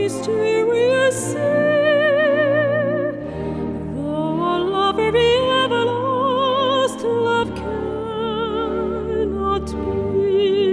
mysterious sea. Though a lover be ever lost, love cannot be.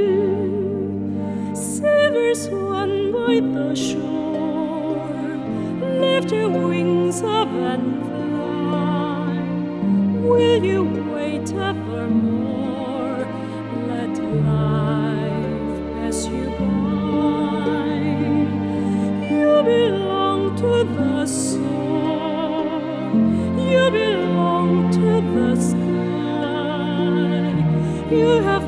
Sailors won by the shore, lift your wings up and fly. Will you wait evermore? Let life pass you by. You belong to the song, you belong to the sky. You have